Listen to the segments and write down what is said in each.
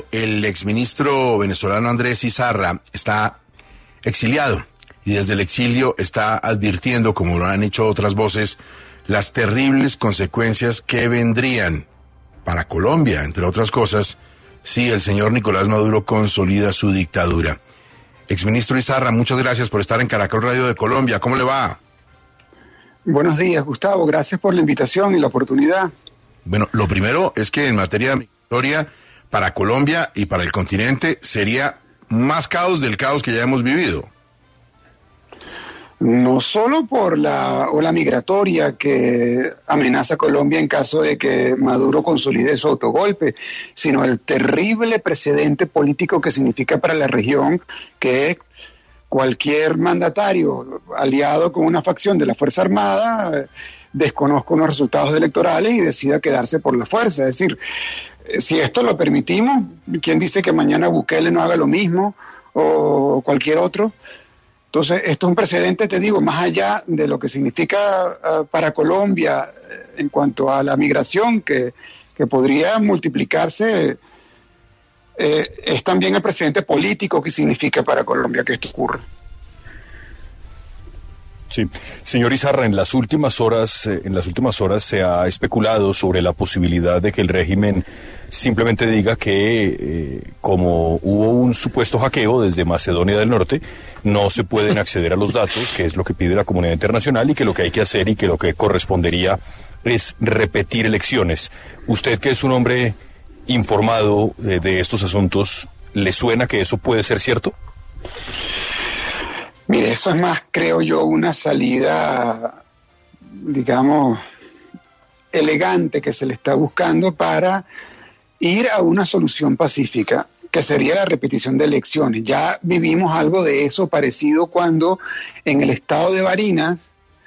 el exministro venezolano Andrés Izarra está exiliado y desde el exilio está advirtiendo, como lo han hecho otras voces, las terribles consecuencias que vendrían para Colombia, entre otras cosas, si el señor Nicolás Maduro consolida su dictadura. Exministro Izarra, muchas gracias por estar en Caracol Radio de Colombia. ¿Cómo le va? Buenos días, Gustavo. Gracias por la invitación y la oportunidad. Bueno, lo primero es que en materia migratoria para Colombia y para el continente sería más caos del caos que ya hemos vivido. No solo por la ola migratoria que amenaza a Colombia en caso de que Maduro consolide su autogolpe, sino el terrible precedente político que significa para la región que cualquier mandatario aliado con una facción de la Fuerza Armada desconozca unos resultados electorales y decida quedarse por la fuerza. Es decir, si esto lo permitimos, ¿quién dice que mañana Bukele no haga lo mismo o cualquier otro? Entonces, esto es un precedente, te digo, más allá de lo que significa para Colombia en cuanto a la migración, que podría multiplicarse, es también el precedente político que significa para Colombia que esto ocurra. Sí, señor Izarra, en las últimas horas se ha especulado sobre la posibilidad de que el régimen simplemente diga que como hubo un supuesto hackeo desde Macedonia del Norte, no se pueden acceder a los datos, que es lo que pide la comunidad internacional, y que lo que hay que hacer y que lo que correspondería es repetir elecciones. Usted, que es un hombre informado de estos asuntos, ¿le suena que eso puede ser cierto? Mire, eso es más, creo yo, una salida, digamos, elegante que se le está buscando para ir a una solución pacífica, que sería la repetición de elecciones. Ya vivimos algo de eso parecido cuando en el estado de Barinas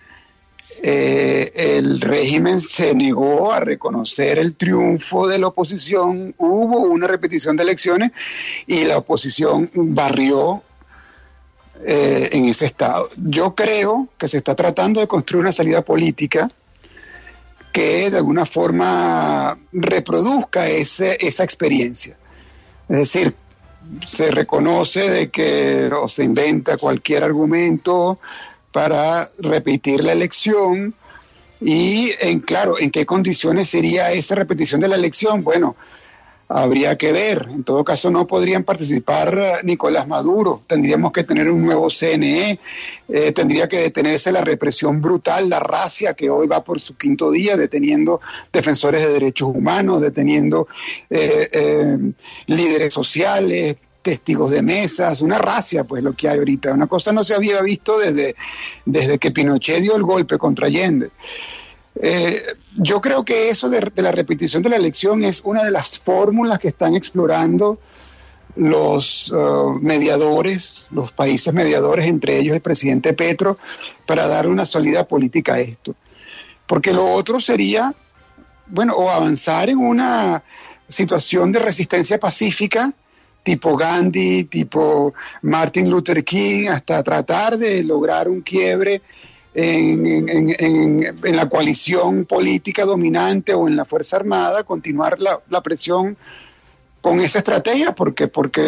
el régimen se negó a reconocer el triunfo de la oposición, hubo una repetición de elecciones y la oposición barrió en ese estado. Yo creo que se está tratando de construir una salida política que de alguna forma reproduzca esa experiencia. Es decir, se reconoce de que o se inventa cualquier argumento para repetir la elección y, claro, ¿en qué condiciones sería esa repetición de la elección? Bueno, habría que ver. En todo caso, no podrían participar Nicolás Maduro. Tendríamos que tener un nuevo CNE. Tendría que detenerse la represión brutal, la racia que hoy va por su quinto día, deteniendo defensores de derechos humanos, deteniendo líderes sociales, testigos de mesas, una racia, pues lo que hay ahorita. Una cosa no se había visto desde que Pinochet dio el golpe contra Allende. Yo creo que eso de la repetición de la elección es una de las fórmulas que están explorando los mediadores, los países mediadores, entre ellos el presidente Petro, para dar una salida política a esto. Porque lo otro sería, bueno, o avanzar en una situación de resistencia pacífica, tipo Gandhi, tipo Martin Luther King, hasta tratar de lograr un quiebre en la coalición política dominante o en la Fuerza Armada, continuar la presión con esa estrategia, porque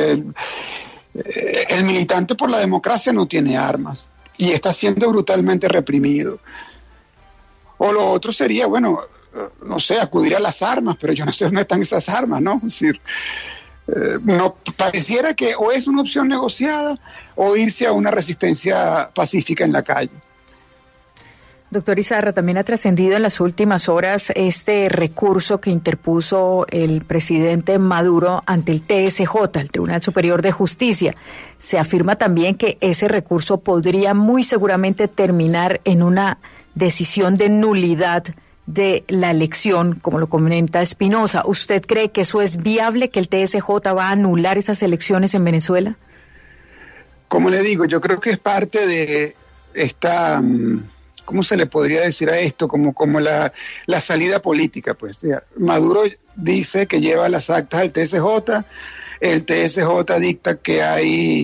el militante por la democracia no tiene armas y está siendo brutalmente reprimido. O lo otro sería, bueno, no sé, acudir a las armas, pero yo no sé dónde están esas armas, ¿no? Es decir, no pareciera que o es una opción negociada o irse a una resistencia pacífica en la calle. Doctor Izarra, también ha trascendido en las últimas horas este recurso que interpuso el presidente Maduro ante el TSJ, el Tribunal Superior de Justicia. Se afirma también que ese recurso podría muy seguramente terminar en una decisión de nulidad de la elección, como lo comenta Espinosa. ¿Usted cree que eso es viable, que el TSJ va a anular esas elecciones en Venezuela? Como le digo, yo creo que es parte de esta... ¿cómo se le podría decir a esto? Como la salida política, pues. Maduro dice que lleva las actas al TSJ, el TSJ dicta que hay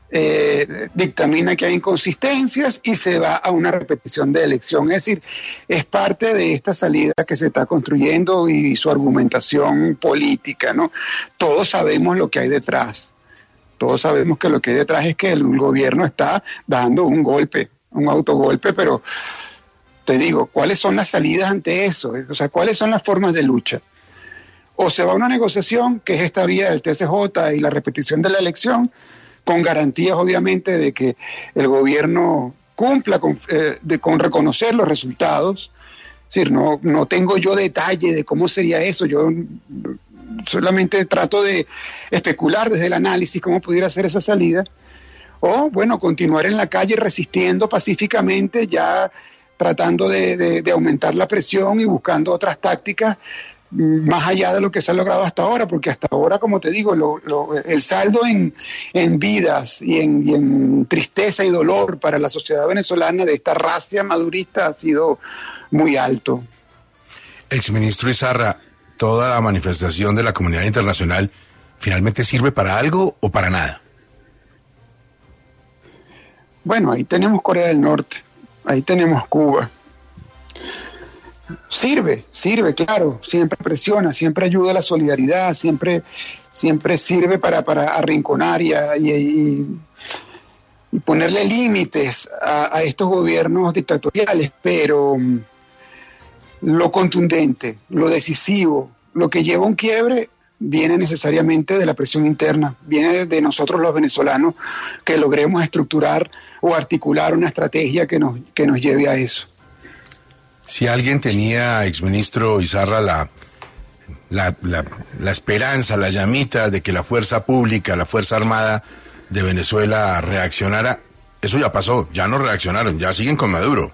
dictamina que hay inconsistencias y se va a una repetición de elección. Es decir, es parte de esta salida que se está construyendo y su argumentación política, ¿no? Todos sabemos lo que hay detrás. Todos sabemos que lo que hay detrás es que el gobierno está dando un golpe, un autogolpe, pero te digo, ¿cuáles son las salidas ante eso? O sea, ¿cuáles son las formas de lucha? O se va a una negociación, que es esta vía del TSJ y la repetición de la elección, con garantías obviamente de que el gobierno cumpla con reconocer los resultados. Es decir, no tengo yo detalle de cómo sería eso, yo solamente trato de especular desde el análisis cómo pudiera ser esa salida, o bueno, continuar en la calle resistiendo pacíficamente, ya tratando de aumentar la presión y buscando otras tácticas más allá de lo que se ha logrado hasta ahora, porque hasta ahora, como te digo, el saldo en vidas y en tristeza y dolor para la sociedad venezolana de esta racia madurista ha sido muy alto. Exministro Izarra, ¿toda la manifestación de la comunidad internacional finalmente sirve para algo o para nada? Bueno, ahí tenemos Corea del Norte, ahí tenemos Cuba. Sirve, claro, siempre presiona, siempre ayuda a la solidaridad, siempre sirve para arrinconar y ponerle límites a estos gobiernos dictatoriales, pero lo contundente, lo decisivo, lo que lleva a un quiebre viene necesariamente de la presión interna, viene de nosotros los venezolanos que logremos estructurar o articular una estrategia que nos lleve a eso. Si alguien tenía, exministro Izarra, la esperanza, la llamita de que la fuerza pública, la Fuerza Armada de Venezuela reaccionara, eso ya pasó, ya no reaccionaron, ya siguen con Maduro.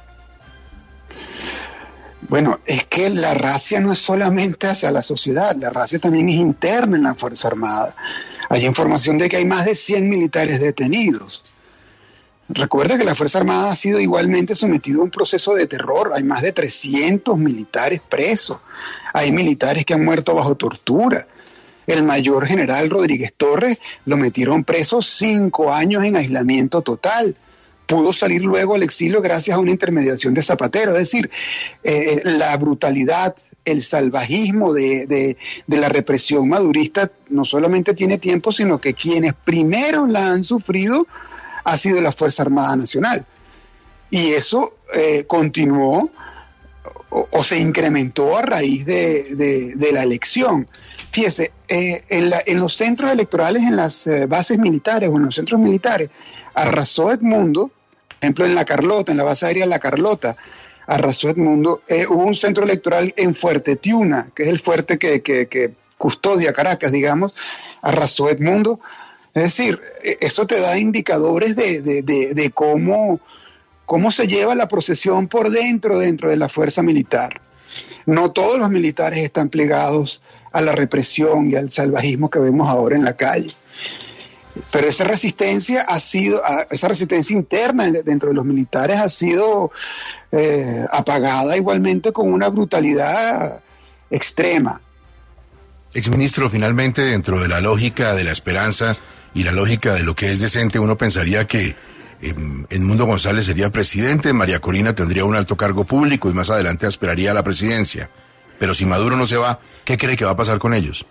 Bueno, es que la racia no es solamente hacia la sociedad, la racia también es interna en la Fuerza Armada. Hay información de que hay más de 100 militares detenidos. Recuerda que la Fuerza Armada ha sido igualmente sometida a un proceso de terror. Hay más de 300 militares presos. Hay militares que han muerto bajo tortura. El mayor general Rodríguez Torres lo metieron preso 5 años en aislamiento total. Pudo salir luego al exilio gracias a una intermediación de Zapatero. Es decir, la brutalidad, el salvajismo de la represión madurista no solamente tiene tiempo, sino que quienes primero la han sufrido ha sido la Fuerza Armada Nacional. Y eso continuó o se incrementó a raíz de la elección. Fíjese, en los centros electorales, en las bases militares o en los centros militares, arrasó Edmundo, por ejemplo en La Carlota, en la base aérea La Carlota, arrasó Edmundo. Hubo un centro electoral en Fuerte Tiuna, que es el fuerte que custodia Caracas, digamos, arrasó Edmundo. Es decir, eso te da indicadores de cómo se lleva la procesión por dentro de la fuerza militar. No todos los militares están plegados a la represión y al salvajismo que vemos ahora en la calle. Pero esa resistencia interna dentro de los militares ha sido apagada igualmente con una brutalidad extrema. Exministro, finalmente, dentro de la lógica de la esperanza y la lógica de lo que es decente, uno pensaría que Edmundo González sería presidente, María Corina tendría un alto cargo público y más adelante aspiraría a la presidencia. Pero si Maduro no se va, ¿qué cree que va a pasar con ellos?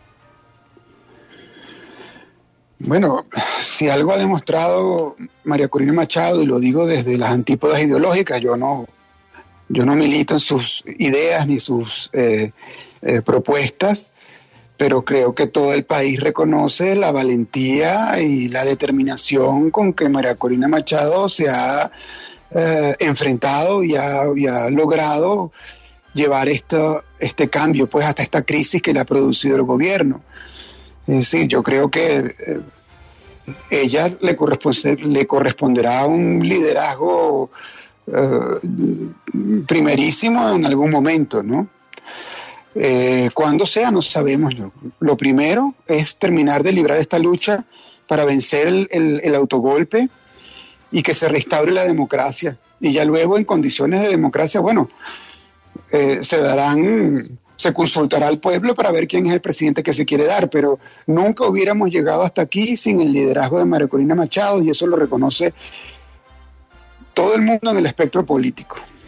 Bueno, si algo ha demostrado María Corina Machado, y lo digo desde las antípodas ideológicas, yo no milito en sus ideas ni sus propuestas, pero creo que todo el país reconoce la valentía y la determinación con que María Corina Machado se ha enfrentado y ha logrado llevar este cambio, pues hasta esta crisis que le ha producido el gobierno. Es decir, yo creo que ella le corresponderá un liderazgo primerísimo en algún momento, ¿no? Cuando sea, no sabemos. Lo primero es terminar de librar esta lucha para vencer el autogolpe y que se restaure la democracia. Y ya luego, en condiciones de democracia, bueno, se se consultará al pueblo para ver quién es el presidente que se quiere dar, pero nunca hubiéramos llegado hasta aquí sin el liderazgo de María Corina Machado, y eso lo reconoce todo el mundo en el espectro político.